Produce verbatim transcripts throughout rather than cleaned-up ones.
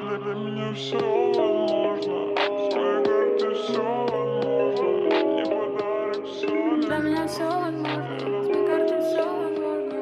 Для меня все возможно, с твоей карты все возможно. Не подарок, все. Для меня все возможно, с моей карты все возможно.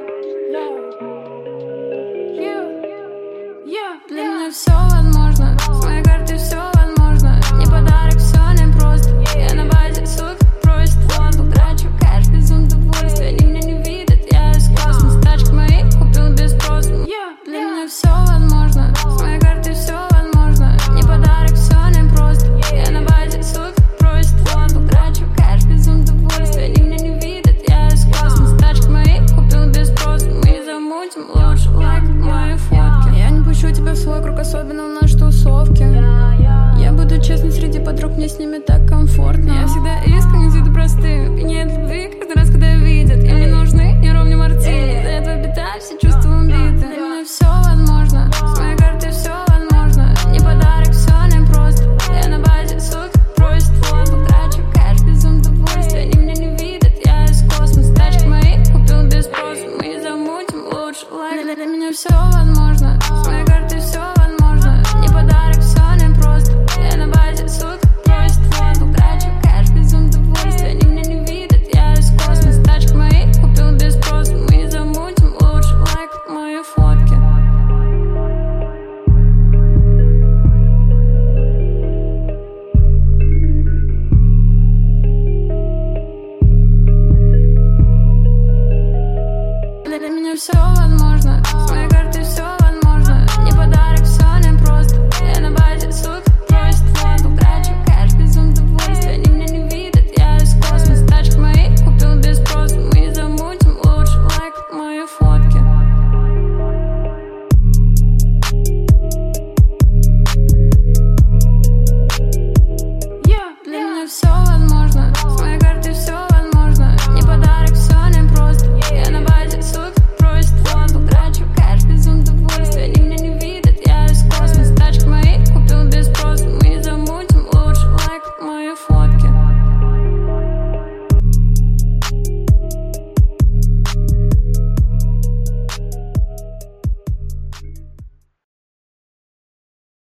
Yeah. Yeah. Yeah. Для меня все возможно, с моей карты все возможно. Не подарок, все непросто. Я на базе супер просит фон. Трачу кэш без удовольствия. Они меня не видят, я из космоса. Тачки мои купил без спроса. Yeah. Для меня все возможно, с моей карты все возможно. Не подарок, все непросто. Я на базе супер просит фон. Трачу кэш без удовольствия. Они меня не видят, я из космоса. Тачки мои купил без спроса. Мы замутим лучше лайк мои фотки. Я не пущу тебя в свой круг, особенно в нашей тусовке. Я буду честной среди подруг, мне с ними так